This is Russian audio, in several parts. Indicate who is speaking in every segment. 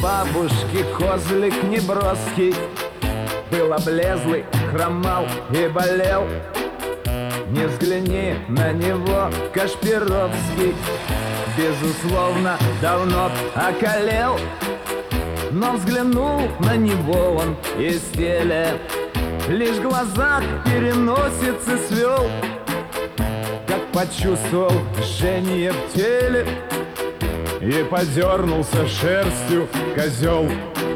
Speaker 1: бабушки козлик неброский был облезлый, хромал и болел. Не взгляни на него, Кашпировский, безусловно, давно околел. Но взглянул на него он из теля, лишь глаза к переносице свел. Как почувствовал жжение в теле, и подернулся шерстью козел.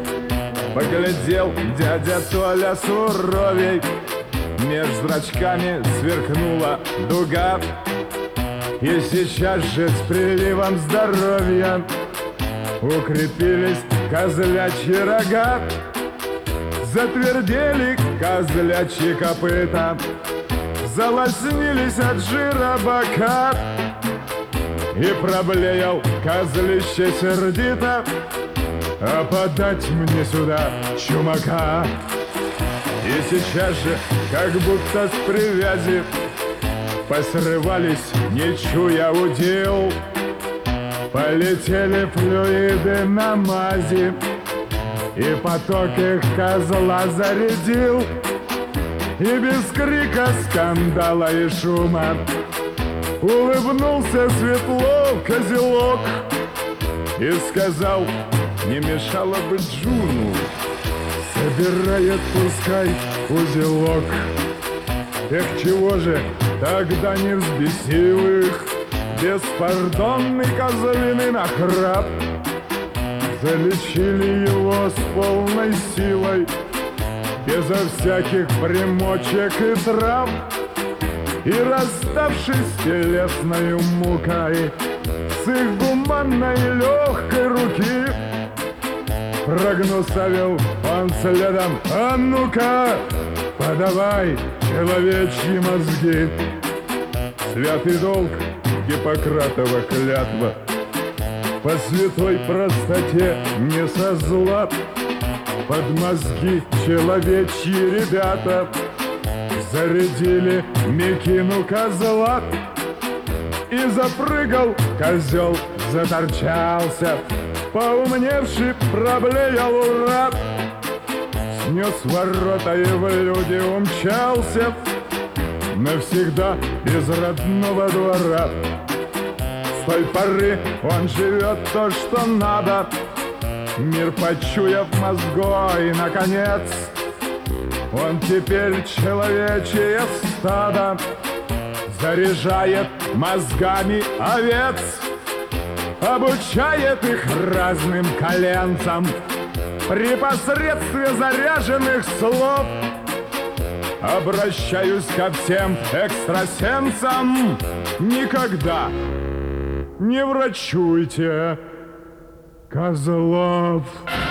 Speaker 1: Поглядел дядя Толя суровей, меж зрачками сверкнула дуга. И сейчас же с приливом здоровья укрепились козлячьи рога, затвердели козлячьи копыта, залоснились от жира бока. И проблеял козлище сердито: а подать мне сюда чумака. И сейчас же, как будто с привязи, посрывались, не чуя удил, полетели флюиды на мази, и поток их козла зарядил. И без крика, скандала и шума улыбнулся светло козелок и сказал: не мешало бы Джуну, собирает пускай узелок. Эх, чего же тогда не взбесил их беспардонный козлиный нахрап? Залечили его с полной силой, безо всяких примочек и трав. И расставшись с телесною мукой, с их гуманной легкой руки, прогнусавил он следом: а ну-ка, подавай человечьи мозги. Святый долг, Гиппократова клятва, по святой простоте не со зла. Под мозги человечьи ребята зарядили мекину козла. И запрыгал козел, заторчался, поумневший проблеял ура. Снес ворота и в люди умчался, навсегда без родного двора. С той поры он живет то, что надо, мир почуяв мозгой, наконец. Он теперь человечье стадо заряжает мозгами овец, обучает их разным коленцам при посредстве заряженных слов. Обращаюсь ко всем экстрасенсам: никогда не врачуйте козлов.